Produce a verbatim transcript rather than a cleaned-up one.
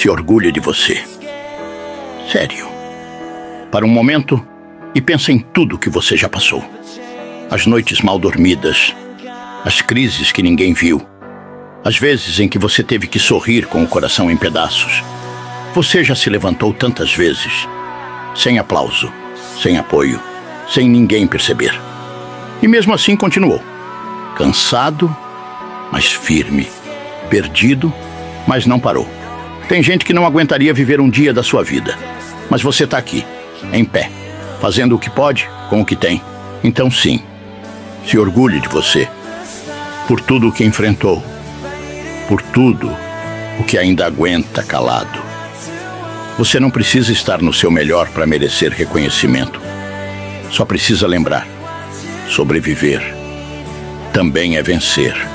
se orgulhe de você. Sério. Para um momento e pensa em tudo que você já passou. As noites mal dormidas, as crises que ninguém viu, as vezes em que você teve que sorrir com o coração em pedaços. Você já se levantou tantas vezes, sem aplauso, sem apoio, sem ninguém perceber. E mesmo assim continuou. Cansado, mas firme. Perdido, mas não parou. Tem gente que não aguentaria viver um dia da sua vida. Mas você está aqui, em pé, fazendo o que pode com o que tem. Então sim, se orgulhe de você. Por tudo o que enfrentou. Por tudo o que ainda aguenta calado. Você não precisa estar no seu melhor para merecer reconhecimento. Só precisa lembrar: sobreviver também é vencer.